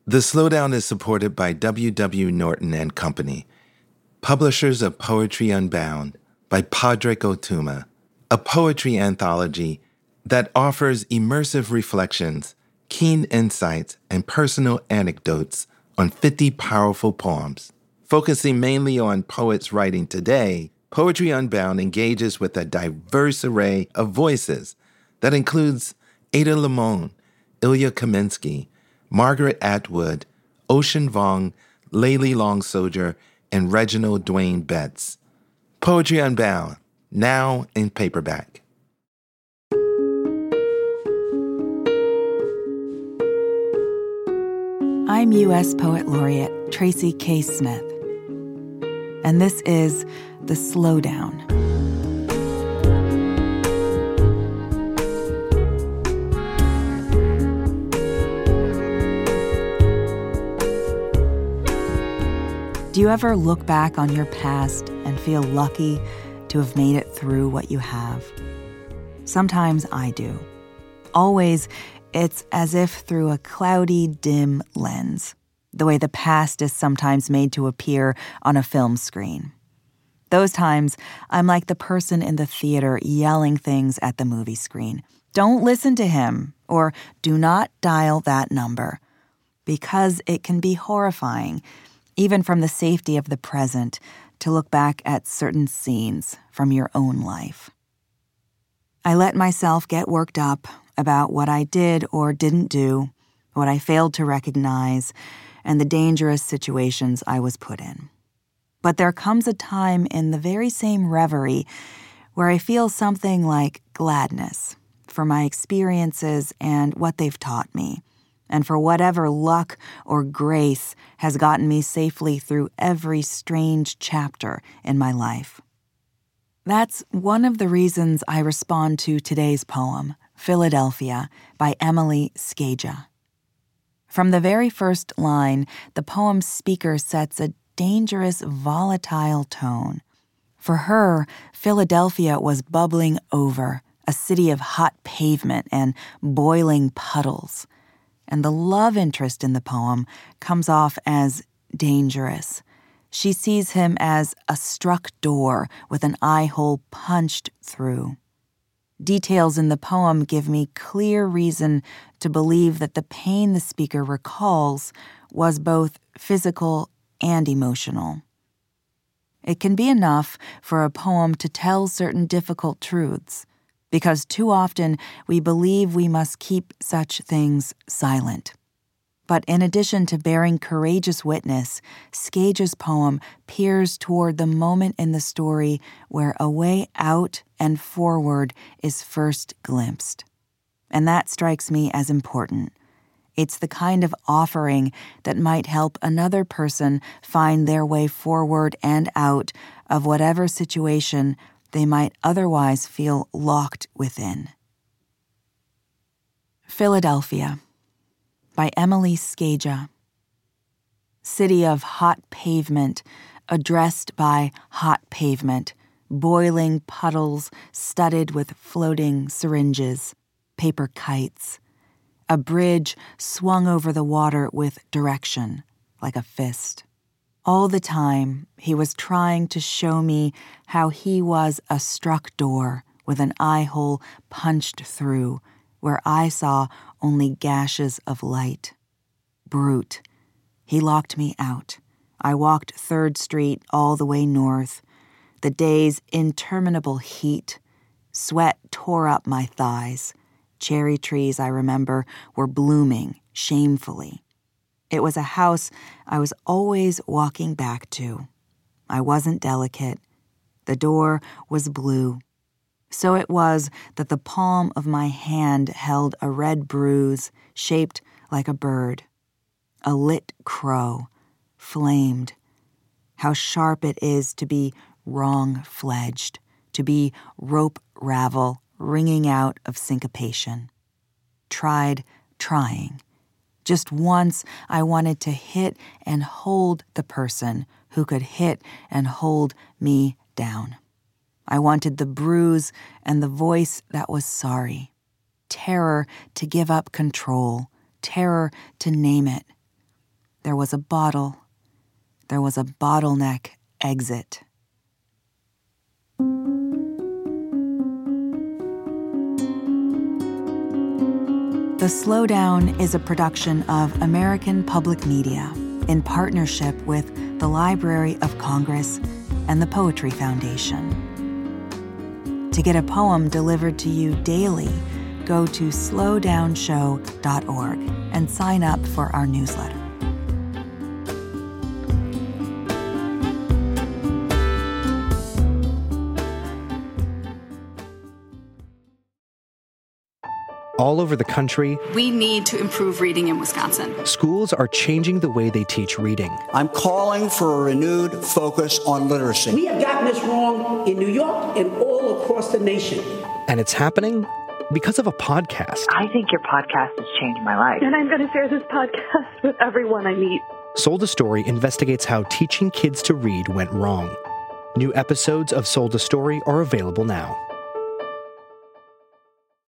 The Slowdown is supported by W. W. Norton and Company, publishers of Poetry Unbound by Padraig Ó Tuama, a poetry anthology that offers immersive reflections, keen insights, and personal anecdotes on 50 powerful poems. Focusing mainly on poets writing today, Poetry Unbound engages with a diverse array of voices that includes Ada Limon, Ilya Kaminsky, Margaret Atwood, Ocean Vuong, Layli Long Soldier, and Reginald Dwayne Betts. Poetry Unbound, now in paperback. I'm U.S. Poet Laureate Tracy K. Smith, and this is The Slowdown. Do you ever look back on your past and feel lucky to have made it through what you have? Sometimes I do. Always, it's as if through a cloudy, dim lens, the way the past is sometimes made to appear on a film screen. Those times, I'm like the person in the theater yelling things at the movie screen. Don't listen to him, or do not dial that number, because it can be horrifying, even from the safety of the present, to look back at certain scenes from your own life. I let myself get worked up about what I did or didn't do, what I failed to recognize, and the dangerous situations I was put in. But there comes a time in the very same reverie where I feel something like gladness for my experiences and what they've taught me, and for whatever luck or grace has gotten me safely through every strange chapter in my life. That's one of the reasons I respond to today's poem, Philadelphia, by Emily Scaja. From the very first line, the poem's speaker sets a dangerous, volatile tone. For her, Philadelphia was bubbling over, a city of hot pavement and boiling puddles. And the love interest in the poem comes off as dangerous. She sees him as a struck door with an eye hole punched through. Details in the poem give me clear reason to believe that the pain the speaker recalls was both physical and emotional. It can be enough for a poem to tell certain difficult truths, because too often we believe we must keep such things silent. But in addition to bearing courageous witness, Scaja's poem peers toward the moment in the story where a way out and forward is first glimpsed. And that strikes me as important. It's the kind of offering that might help another person find their way forward and out of whatever situation they might otherwise feel locked within. Philadelphia, by Emily Scaja. City of hot pavement, addressed by hot pavement, boiling puddles studded with floating syringes, paper kites. A bridge swung over the water with direction, like a fist. All the time, he was trying to show me how he was a struck door with an eye hole punched through, where I saw only gashes of light. Brute. He locked me out. I walked 3rd Street all the way north. The day's interminable heat. Sweat tore up my thighs. Cherry trees, I remember, were blooming shamefully. It was a house I was always walking back to. I wasn't delicate. The door was blue. So it was that the palm of my hand held a red bruise shaped like a bird. A lit crow, flamed. How sharp it is to be wrong-fledged, to be rope ravel ringing out of syncopation. Trying. Just once, I wanted to hit and hold the person who could hit and hold me down. I wanted the bruise and the voice that was sorry. Terror to give up control. Terror to name it. there was a bottle. There was a bottleneck exit. The Slowdown is a production of American Public Media in partnership with the Library of Congress and the Poetry Foundation. To get a poem delivered to you daily, go to slowdownshow.org and sign up for our newsletter. All over the country, we need to improve reading in Wisconsin. Schools are changing the way they teach reading. I'm calling for a renewed focus on literacy. We have gotten this wrong in New York and all across the nation. And it's happening because of a podcast. I think your podcast has changed my life. And I'm going to share this podcast with everyone I meet. Sold a Story investigates how teaching kids to read went wrong. New episodes of Sold a Story are available now.